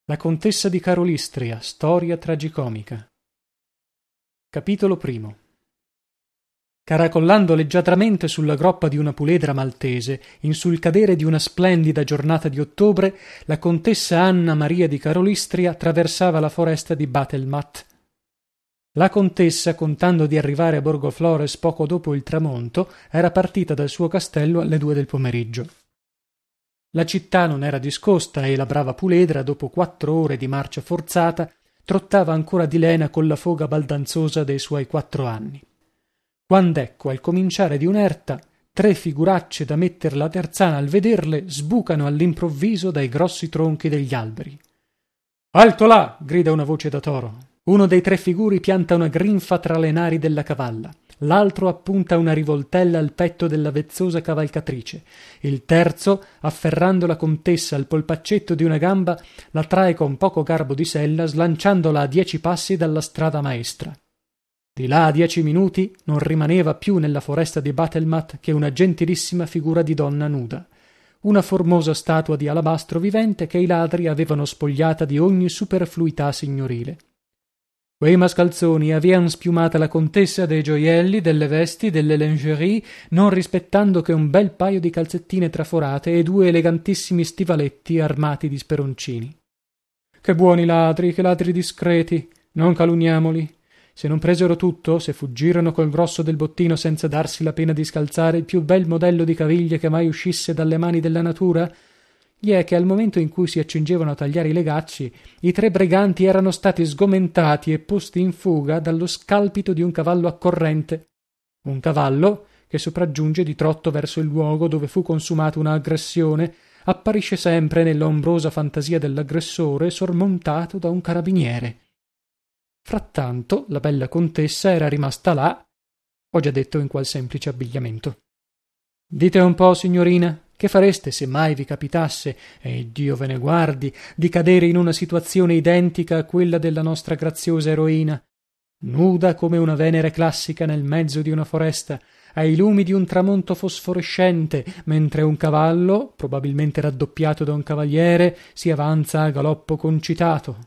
La contessa di Karolystria, storia tragicomica. Capitolo primo. Caracollando leggiadramente sulla groppa di una puledra maltese, in sul cadere di una splendida giornata di ottobre, la contessa Anna Maria di Karolystria traversava la foresta di Bathelmatt. La contessa, contando di arrivare a Borgoflores poco dopo il tramonto, era partita dal suo castello alle 2 del pomeriggio. La città non era discosta e la brava puledra, dopo 4 ore di marcia forzata, trottava ancora di lena con la foga baldanzosa dei suoi 4 anni. Quand'ecco, al cominciare di un'erta, 3 figuracce da metter la terzana al vederle sbucano all'improvviso dai grossi tronchi degli alberi. «Alto là!» grida una voce da toro. Uno dei 3 figuri pianta una grinfa tra le nari della cavalla. L'altro appunta una rivoltella al petto della vezzosa cavalcatrice. Il terzo, afferrando la contessa al polpaccetto di una gamba, la trae con poco garbo di sella, slanciandola a 10 passi dalla strada maestra. Di là a 10 minuti non rimaneva più nella foresta di Bathelmatt che una gentilissima figura di donna nuda, una formosa statua di alabastro vivente che i ladri avevano spogliata di ogni superfluità signorile. Quei mascalzoni avean spiumata la contessa dei gioielli, delle vesti, delle lingerie, non rispettando che un bel paio di calzettine traforate e 2 elegantissimi stivaletti armati di speroncini. Che buoni ladri, che ladri discreti, non calunniamoli. Se non presero tutto, se fuggirono col grosso del bottino senza darsi la pena di scalzare il più bel modello di caviglie che mai uscisse dalle mani della natura, gli è che al momento in cui si accingevano a tagliare i legacci, i 3 briganti erano stati sgomentati e posti in fuga dallo scalpito di un cavallo accorrente. Un cavallo che sopraggiunge di trotto verso il luogo dove fu consumata una aggressione, apparisce sempre nella ombrosa fantasia dell'aggressore sormontato da un carabiniere. Frattanto la bella contessa era rimasta là, ho già detto in qual semplice abbigliamento. Dite un po', signorina, che fareste se mai vi capitasse, e Dio ve ne guardi, di cadere in una situazione identica a quella della nostra graziosa eroina, nuda come una Venere classica nel mezzo di una foresta, ai lumi di un tramonto fosforescente, mentre un cavallo, probabilmente raddoppiato da un cavaliere, si avanza a galoppo concitato?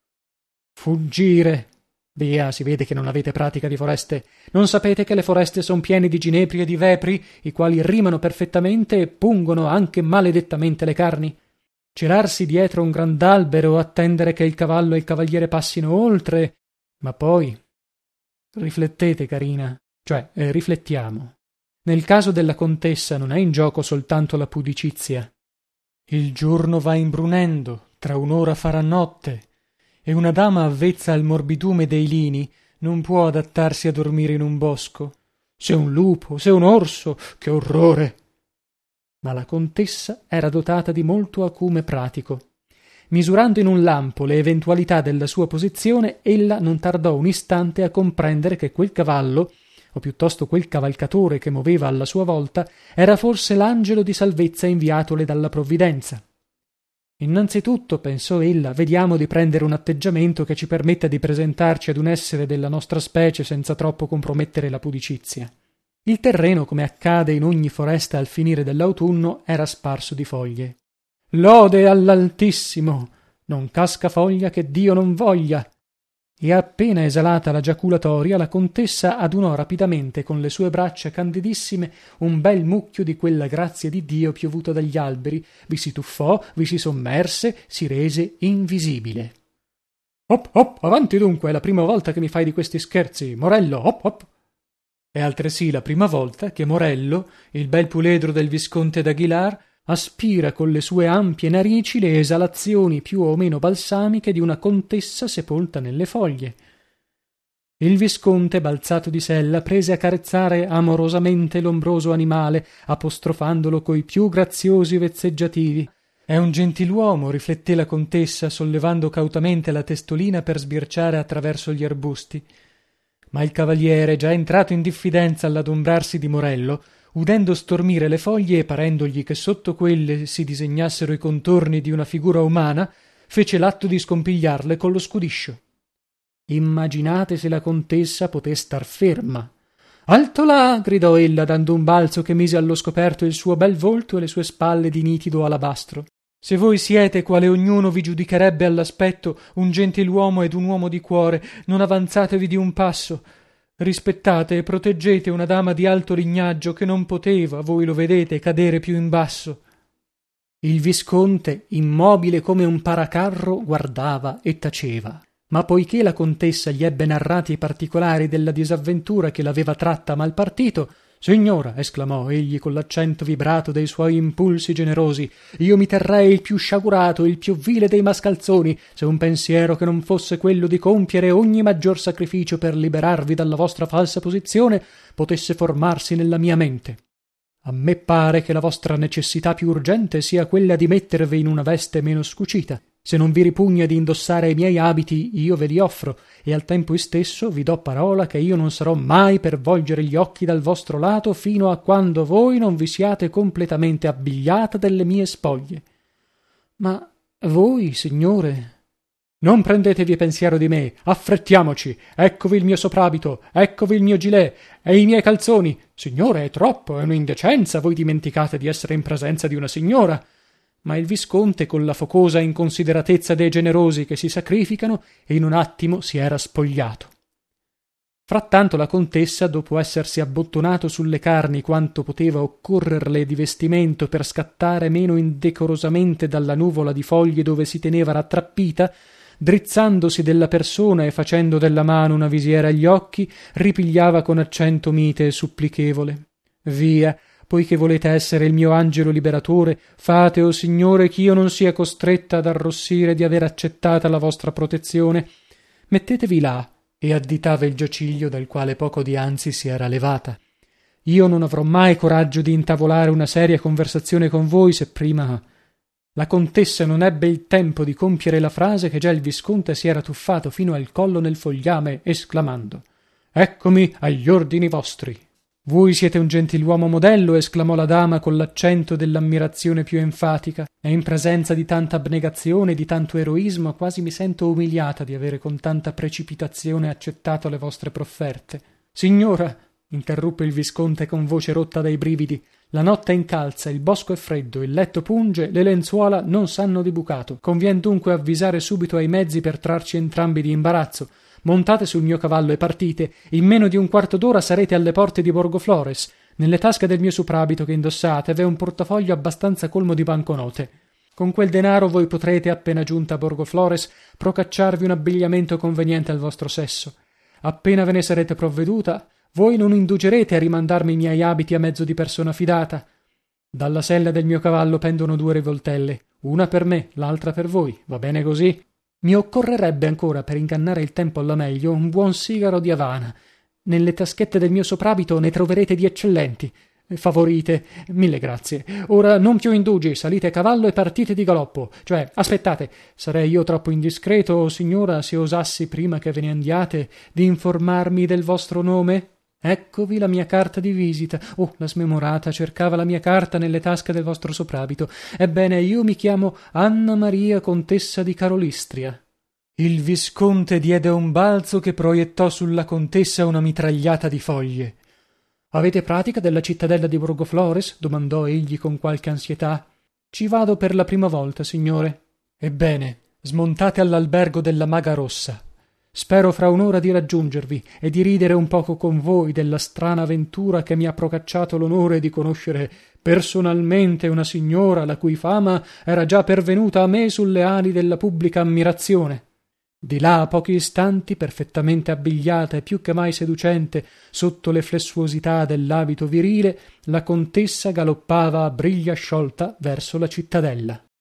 Fuggire! Via, si vede che non avete pratica di foreste. Non sapete che le foreste son piene di ginepri e di vepri, i quali rimano perfettamente e pungono anche maledettamente le carni? Celarsi dietro un grand'albero, attendere che il cavallo e il cavaliere passino oltre, ma poi... Riflettete, carina, riflettiamo. Nel caso della contessa non è in gioco soltanto la pudicizia. Il giorno va imbrunendo, tra un'ora farà notte, e una dama avvezza al morbidume dei lini non può adattarsi a dormire in un bosco. Se un lupo, se un orso, che orrore! Ma la contessa era dotata di molto acume pratico. Misurando in un lampo le eventualità della sua posizione, ella non tardò un istante a comprendere che quel cavallo, o piuttosto quel cavalcatore che moveva alla sua volta, era forse l'angelo di salvezza inviatole dalla provvidenza. Innanzitutto, pensò ella, vediamo di prendere un atteggiamento che ci permetta di presentarci ad un essere della nostra specie senza troppo compromettere la pudicizia. Il terreno, come accade in ogni foresta al finire dell'autunno, era sparso di foglie. Lode all'Altissimo! Non casca foglia che Dio non voglia! E appena esalata la giaculatoria, la contessa adunò rapidamente con le sue braccia candidissime un bel mucchio di quella grazia di Dio piovuta dagli alberi, vi si tuffò, vi si sommerse, si rese invisibile. Hop hop, avanti dunque, è la prima volta che mi fai di questi scherzi, Morello, hop hop! È altresì la prima volta che Morello, il bel puledro del visconte d'Aguilar, aspira con le sue ampie narici le esalazioni più o meno balsamiche di una contessa sepolta nelle foglie. Il visconte, balzato di sella, prese a carezzare amorosamente l'ombroso animale, apostrofandolo coi più graziosi vezzeggiativi. È un gentiluomo, rifletté la contessa, sollevando cautamente la testolina per sbirciare attraverso gli arbusti. Ma il cavaliere, già entrato in diffidenza all'adombrarsi di Morello, udendo stormire le foglie e parendogli che sotto quelle si disegnassero i contorni di una figura umana, fece l'atto di scompigliarle con lo scudiscio. Immaginate se la contessa poté star ferma. Alto là! Gridò ella, dando un balzo che mise allo scoperto il suo bel volto e le sue spalle di nitido alabastro. Se voi siete, quale ognuno vi giudicherebbe all'aspetto, un gentiluomo ed un uomo di cuore, non avanzatevi di un passo. Rispettate e proteggete una dama di alto lignaggio che non poteva, voi lo vedete, cadere più in basso. Il visconte, immobile come un paracarro, guardava e taceva. Ma poiché la contessa gli ebbe narrati i particolari della disavventura che l'aveva tratta a mal partito, «Signora», esclamò egli con l'accento vibrato dei suoi impulsi generosi, «io mi terrei il più sciagurato, il più vile dei mascalzoni, se un pensiero che non fosse quello di compiere ogni maggior sacrificio per liberarvi dalla vostra falsa posizione potesse formarsi nella mia mente. A me pare che la vostra necessità più urgente sia quella di mettervi in una veste meno scucita. Se non vi ripugna di indossare i miei abiti, io ve li offro, e al tempo istesso vi do parola che io non sarò mai per volgere gli occhi dal vostro lato fino a quando voi non vi siate completamente abbigliata delle mie spoglie. Ma voi, signore? Non prendetevi pensiero di me, affrettiamoci, eccovi il mio soprabito, eccovi il mio gilet, e i miei calzoni. Signore, è troppo, è un'indecenza, voi dimenticate di essere in presenza di una signora. Ma il visconte, con la focosa inconsideratezza dei generosi che si sacrificano, in un attimo si era spogliato. Frattanto la contessa, dopo essersi abbottonato sulle carni quanto poteva occorrerle di vestimento per scattare meno indecorosamente dalla nuvola di foglie dove si teneva rattrappita, drizzandosi della persona e facendo della mano una visiera agli occhi, ripigliava con accento mite e supplichevole: «Via, poiché volete essere il mio angelo liberatore, fate, o signore, ch'io non sia costretta ad arrossire di aver accettata la vostra protezione. Mettetevi là», e additava il giaciglio dal quale poco dianzi si era levata. «Io non avrò mai coraggio di intavolare una seria conversazione con voi se prima...» La contessa non ebbe il tempo di compiere la frase che già il visconte si era tuffato fino al collo nel fogliame, esclamando: «Eccomi agli ordini vostri». «Voi siete un gentiluomo modello», esclamò la dama con l'accento dell'ammirazione più enfatica, «e in presenza di tanta abnegazione e di tanto eroismo quasi mi sento umiliata di avere con tanta precipitazione accettato le vostre profferte». «Signora», interruppe il visconte con voce rotta dai brividi, «la notte è incalza, il bosco è freddo, il letto punge, le lenzuola non sanno di bucato. Convien dunque avvisare subito ai mezzi per trarci entrambi di imbarazzo. Montate sul mio cavallo e partite. In meno di un quarto d'ora sarete alle porte di Borgoflores. Nelle tasche del mio soprabito che indossate v'è un portafoglio abbastanza colmo di banconote. Con quel denaro voi potrete, appena giunta a Borgoflores, procacciarvi un abbigliamento conveniente al vostro sesso. Appena ve ne sarete provveduta, voi non indugerete a rimandarmi i miei abiti a mezzo di persona fidata. Dalla sella del mio cavallo pendono 2 rivoltelle, una per me, l'altra per voi. Va bene così? Mi occorrerebbe ancora, per ingannare il tempo alla meglio, un buon sigaro di Havana. Nelle taschette del mio soprabito ne troverete di eccellenti. Favorite, mille grazie. Ora non più indugi, salite a cavallo e partite di galoppo. Cioè, aspettate, sarei io troppo indiscreto, signora, se osassi, prima che ve ne andiate, di informarmi del vostro nome? Eccovi la mia carta di visita. Oh, la smemorata cercava la mia carta nelle tasche del vostro soprabito. Ebbene, io mi chiamo Anna Maria, contessa di Karolystria». Il visconte diede un balzo che proiettò sulla contessa una mitragliata di foglie. «Avete pratica della cittadella di Borgoflores?» domandò egli con qualche ansietà. «Ci vado per la prima volta, signore». «Ebbene, smontate all'albergo della Maga Rossa. Spero fra un'ora di raggiungervi e di ridere un poco con voi della strana avventura che mi ha procacciato l'onore di conoscere personalmente una signora la cui fama era già pervenuta a me sulle ali della pubblica ammirazione». Di là a pochi istanti, perfettamente abbigliata e più che mai seducente sotto le flessuosità dell'abito virile, la contessa galoppava a briglia sciolta verso la cittadella.